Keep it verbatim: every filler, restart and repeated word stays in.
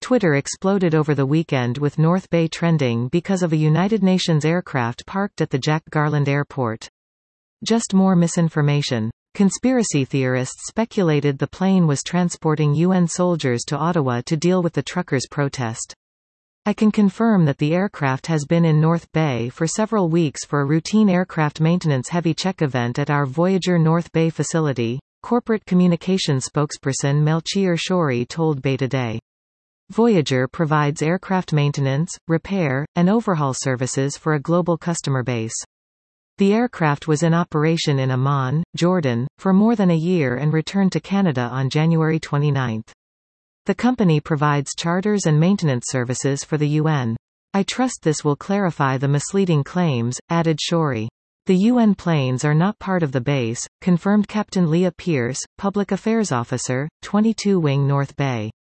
Twitter exploded over the weekend with North Bay trending because of a United Nations aircraft parked at the Jack Garland Airport. Just more misinformation. Conspiracy theorists speculated the plane was transporting U N soldiers to Ottawa to deal with the truckers' protest. I can confirm that the aircraft has been in North Bay for several weeks for a routine aircraft maintenance heavy check event at our Voyager North Bay facility, corporate communications spokesperson Melchior Shorey told Bay Today. Voyager provides aircraft maintenance, repair, and overhaul services for a global customer base. The aircraft was in operation in Amman, Jordan, for more than a year and returned to Canada on January twenty-ninth. The company provides charters and maintenance services for the U N. I trust this will clarify the misleading claims, added Shorey. The U N planes are not part of the base, confirmed Captain Leah Pierce, Public Affairs Officer, twenty-two Wing North Bay.